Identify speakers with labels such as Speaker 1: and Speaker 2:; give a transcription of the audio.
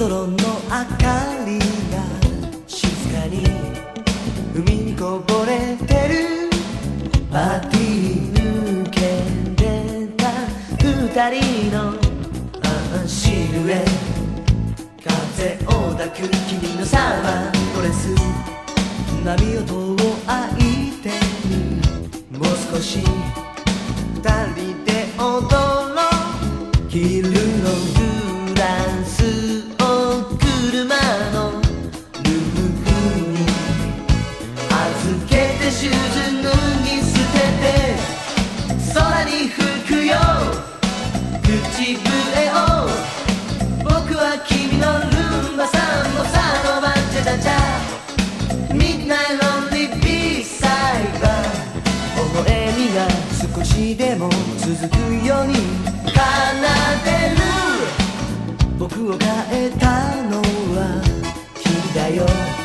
Speaker 1: ロの明かりが静かに海にこぼれてる。パーティー抜け出た二人のシルエット、風を抱く君のサーマードレス、波音を相手にもう少し二人で踊ろう。昼のフランスを車のルーフに預けて、シューズ脱ぎ捨てて空に吹くよ口笛を。僕は君のルンバサンボサノバチャチャチャ、ミッドナイトロンリービーサイバー、微笑みが少しでも続くように奏でる。僕を変えたのは君だよ。